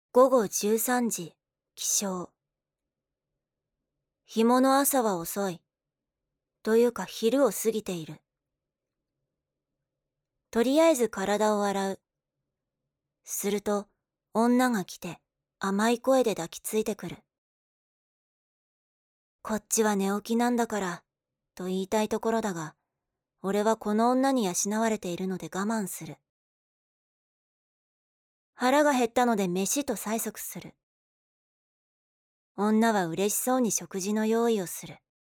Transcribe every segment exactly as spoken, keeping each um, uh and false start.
ごごじゅうさんじ、起床。日もの朝は遅い。というか昼を過ぎている。とりあえず体を洗う。すると、女が来て甘い声で抱きついてくる。こっちは寝起きなんだから、と言いたいところだが、俺はこの女に養われているので我慢する。腹が減ったので飯と催促する。女は嬉しそうに食事の用意をする。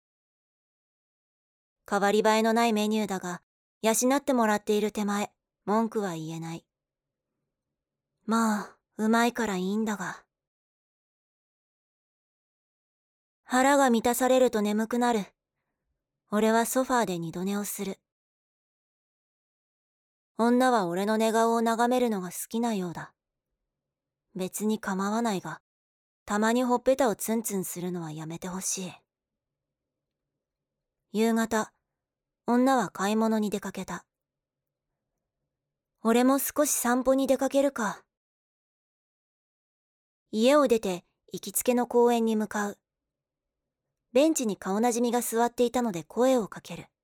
変わり映えのないメニューだが、養ってもらっている手前、文句は言えない。まあ、うまいからいいんだが。腹が満たされると眠くなる。俺はソファーで二度寝をする。女は俺の寝顔を眺めるのが好きなようだ。別に構わないが、たまにほっぺたをツンツンするのはやめてほしい。夕方、女は買い物に出かけた。俺も少し散歩に出かけるか。家を出て行きつけの公園に向かう。ベンチに顔なじみが座っていたので声をかける。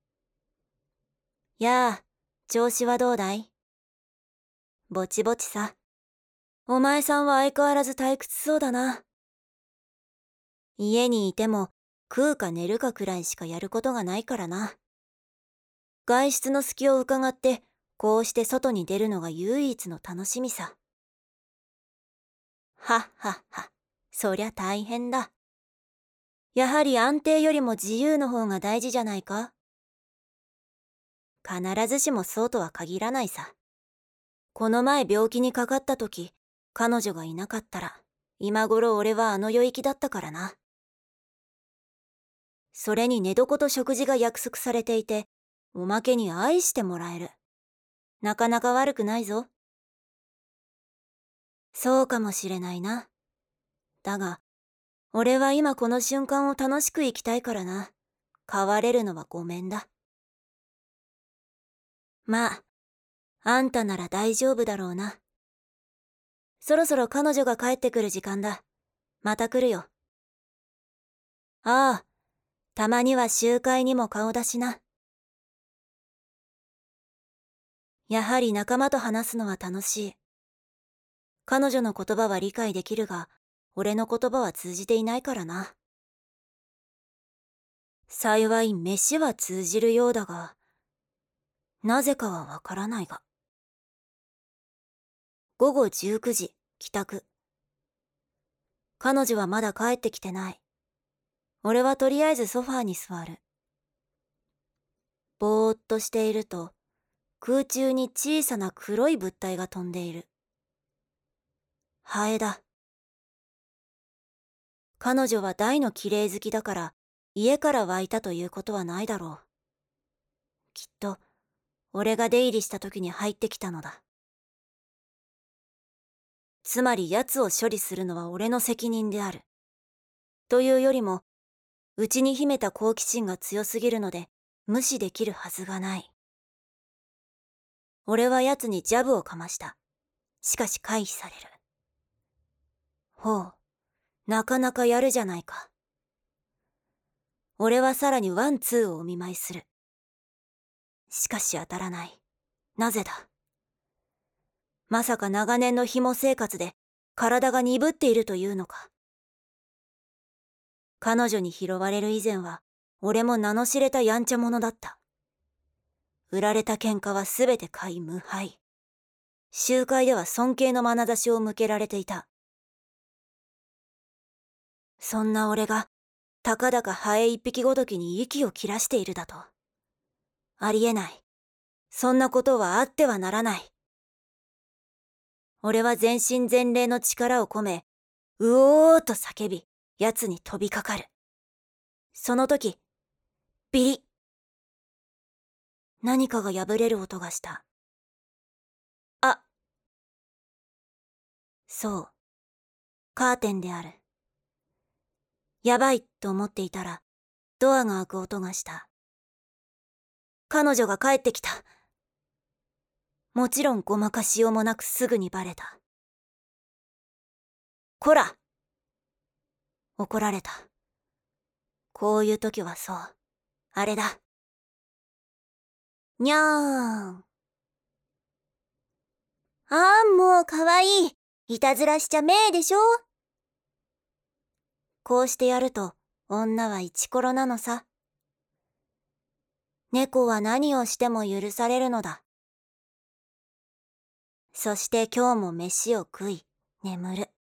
やあ、調子はどうだい？ぼちぼちさ。お前さんは相変わらず退屈そうだな。家にいても食うか寝るかくらいしかやることがないからな。外出の隙を伺ってこうして外に出るのが唯一の楽しみさ。はっはっは、そりゃ大変だ。やはり安定よりも自由の方が大事じゃないか？必ずしもそうとは限らないさ。この前病気にかかった時、彼女がいなかったら、今頃俺はあの世行きだったからな。それに寝床と食事が約束されていて、おまけに愛してもらえる。なかなか悪くないぞ。そうかもしれないな。だが、俺は今この瞬間を楽しく生きたいからな。変われるのはごめんだ。まあ、あんたなら大丈夫だろうな。そろそろ彼女が帰ってくる時間だ。また来るよ。ああ、たまには集会にも顔出しな。やはり仲間と話すのは楽しい。彼女の言葉は理解できるが、俺の言葉は通じていないからな。幸い飯は通じるようだが、なぜかはわからないが。ごごじゅうくじ、帰宅。彼女はまだ帰ってきてない。俺はとりあえずソファーに座る。ぼーっとしていると、空中に小さな黒い物体が飛んでいる。ハエだ。彼女は大の綺麗好きだから、家から湧いたということはないだろう。きっと、俺が出入りした時に入ってきたのだ。つまり奴を処理するのは俺の責任である。というよりも、内に秘めた好奇心が強すぎるので、無視できるはずがない。俺は奴にジャブをかました。しかし回避される。ほう、なかなかやるじゃないか。俺はさらにワンツーをお見舞いする。しかし当たらない。なぜだ？まさか長年の紐生活で体が鈍っているというのか。彼女に拾われる以前は、俺も名の知れたやんちゃ者だった。売られた喧嘩はすべて買い無敗。集会では尊敬の眼差しを向けられていた。そんな俺が、たかだかハエ一匹ごときに息を切らしているだと。ありえない。そんなことはあってはならない。俺は全身全霊の力を込め、うおーと叫び、奴に飛びかかる。その時、ビリッ。何かが破れる音がした。あ、そう。カーテンである。やばいと思っていたら、ドアが開く音がした。彼女が帰ってきた。もちろんごまかしようもなくすぐにバレた。 こら。怒られた。こういう時はそう、あれだ。にゃーん。あーもうかわいい。いたずらしちゃめえでしょ。こうしてやると女はイチコロなのさ。猫は何をしても許されるのだ。そして今日も飯を食い眠る。